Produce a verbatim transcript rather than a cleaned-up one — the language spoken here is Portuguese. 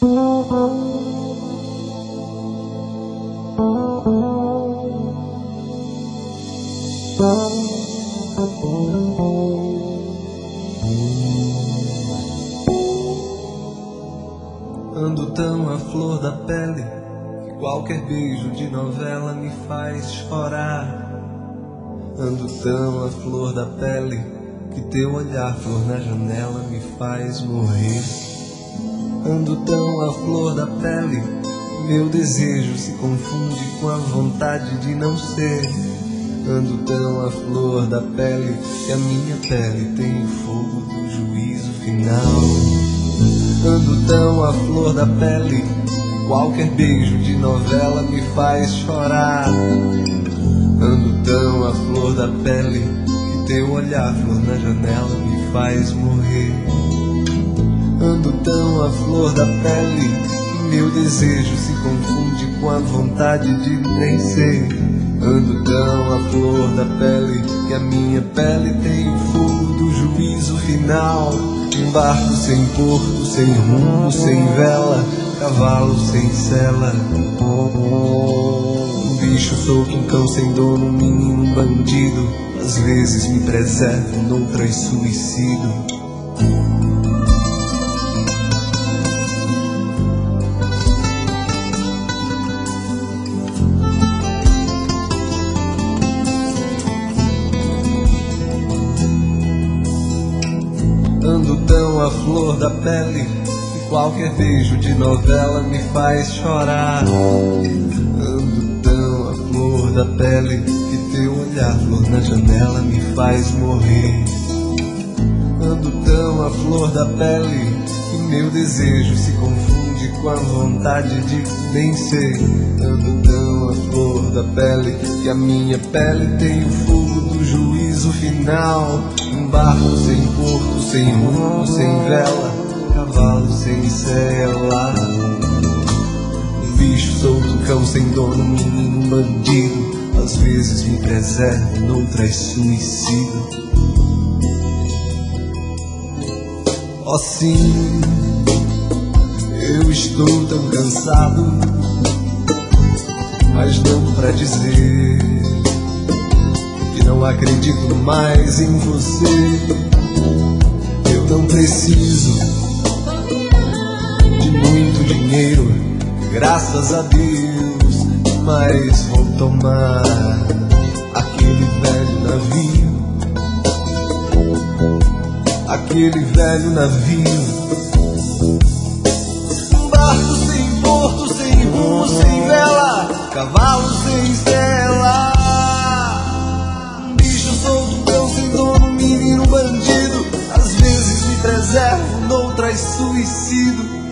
Ando tão à flor da pele que qualquer beijo de novela me faz chorar. Ando tão à flor da pele que teu olhar, flor na janela, me faz morrer. Ando tão à flor da pele, meu desejo se confunde com a vontade de não ser. Ando tão à flor da pele que a minha pele tem o fogo do juízo final. Ando tão à flor da pele, qualquer beijo de novela me faz chorar. Ando tão à flor da pele que teu olhar, flor na janela, me faz morrer. Ando tão à flor da pele que meu desejo se confunde com a vontade de nem ser. Ando tão à flor da pele que a minha pele tem o fogo do juízo final. Um barco sem porto, sem rumo, sem vela, cavalo sem sela. Um bicho solto, um cão sem dono, um menino, um bandido. Às vezes me preservo, noutras suicido. Ando tão à flor da pele que qualquer beijo de novela me faz chorar. Ando tão à flor da pele que teu olhar, flor na janela, me faz morrer. Ando tão à flor da pele que meu desejo se confunde com a vontade de nem ser. Ando tão à flor da pele que a minha pele tem o fogo do juízo final. Um barco sem porto, sem rumo, sem vela, cavalo sem sela. Um bicho solto, cão sem dono, um menino, um bandido. Às vezes me preservo, noutras suicido. Oh sim, eu estou tão cansado, mas não pra dizer que não acredito mais em você. Eu não preciso de muito dinheiro, graças a Deus, mas vou tomar aquele velho navio, aquele velho navio. Um barco sem porto, sem rumo, sem vela, cavalo sem sela. Um bicho solto, um cão sem dono, um menino, um bandido. Às vezes me preservo, noutras suicido.